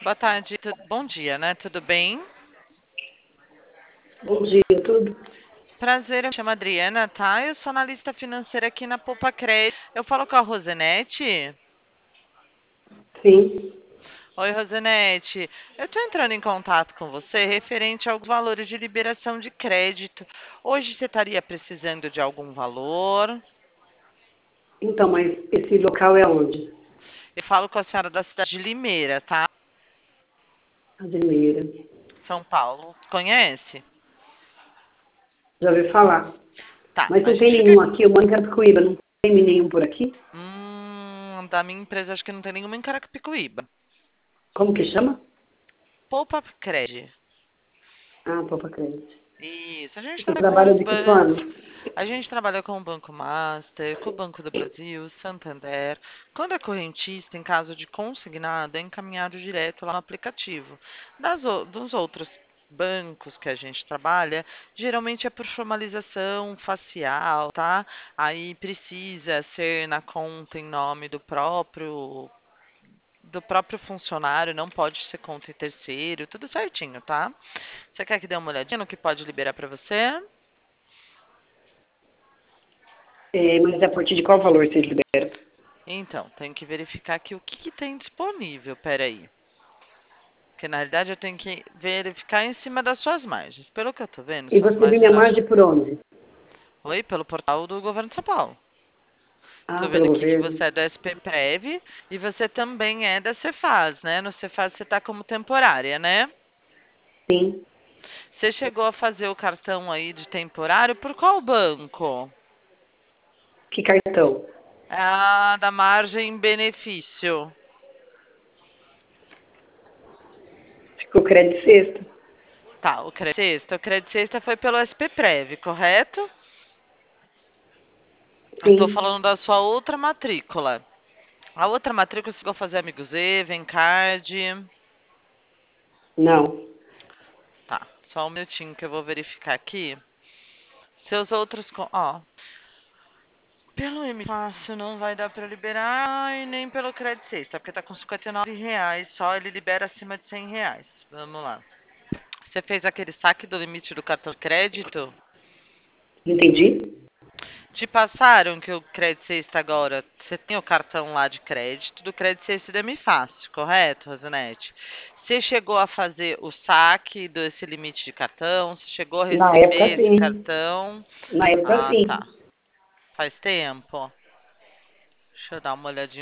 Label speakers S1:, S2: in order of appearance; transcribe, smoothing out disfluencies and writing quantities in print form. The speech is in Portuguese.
S1: Boa tarde, bom dia, né? Tudo bem?
S2: Bom dia, tudo?
S1: Prazer, eu me chamo Adriana, tá? Eu sou analista financeira aqui na Poupa Crédito. Eu falo com a Rosenete.
S2: Sim.
S1: Oi, Rosenete. Eu estou entrando em contato com você referente aos valores de liberação de crédito. Hoje você estaria precisando de algum valor?
S2: Então, mas esse local é onde?
S1: Eu falo com a senhora da cidade de Limeira, tá?
S2: Admira.
S1: São Paulo. Conhece?
S2: Já ouvi falar.
S1: Tá,
S2: Mas
S1: a
S2: não tem
S1: gente quer.
S2: nenhum aqui, eu moro em Carapicuíba, não tem nenhum por aqui?
S1: Da minha empresa acho que não tem nenhuma em Carapicuíba.
S2: Como que chama?
S1: Poupa Crédito.
S2: Ah, Popa Crédito.
S1: Isso, a gente
S2: Você
S1: trabalha com
S2: trabalha
S1: os
S2: de que
S1: bancos.
S2: forma?
S1: A gente trabalha com o Banco Master, com o Banco do Brasil, Santander. Quando é correntista, em caso de consignado, é encaminhado direto lá no aplicativo. Dos outros bancos que a gente trabalha, geralmente é por formalização facial, tá? Aí precisa ser na conta em nome do próprio funcionário, não pode ser conta em terceiro, tudo certinho, tá? Você quer que dê uma olhadinha no que pode liberar para você?
S2: É, mas a partir de qual valor vocês liberam?
S1: Então, tenho que verificar aqui o que tem disponível. Peraí. Porque na realidade eu tenho que verificar em cima das suas margens. Pelo que eu tô vendo,
S2: E
S1: suas
S2: você viu
S1: margens
S2: minha
S1: acho.
S2: margem por onde?
S1: Oi, pelo portal do governo de São Paulo.
S2: Ah,
S1: Tô vendo
S2: pelo
S1: aqui que
S2: governo?
S1: você é da SPPrev e você também é da Cefaz, né? No Cefaz você tá como temporária, né?
S2: Sim.
S1: Você chegou a fazer o cartão aí de temporário por qual banco?
S2: Que cartão?
S1: Ah, da margem benefício.
S2: Ficou crédito sexta?
S1: Tá, o Crédito Sexta. O Crédito Sexta foi pelo SPPrev, correto? Eu tô
S2: Sim.
S1: falando da sua outra matrícula. A outra matrícula você chegou a fazer Amigo Z, Vencard.
S2: Não.
S1: Tá, só um minutinho que eu vou verificar aqui. Seus outros. Ó, pelo M Fácil não vai dar pra liberar e nem pelo Crédito Sexta, porque tá com R$ 59 só, ele libera acima de R$ 100. Vamos lá. Você fez aquele saque do limite do cartão de crédito?
S2: Entendi?
S1: Te passaram que o Crédito Sexta agora, você tem o cartão lá de crédito do Crédito Sexta da Mi Fácil, correto, Rosanete? Você chegou a fazer o saque desse limite de cartão? Você chegou a
S2: Na época,
S1: receber esse
S2: sim.
S1: cartão?
S2: Na época,
S1: Ah,
S2: sim.
S1: tá. Faz tempo. Deixa eu dar uma olhadinha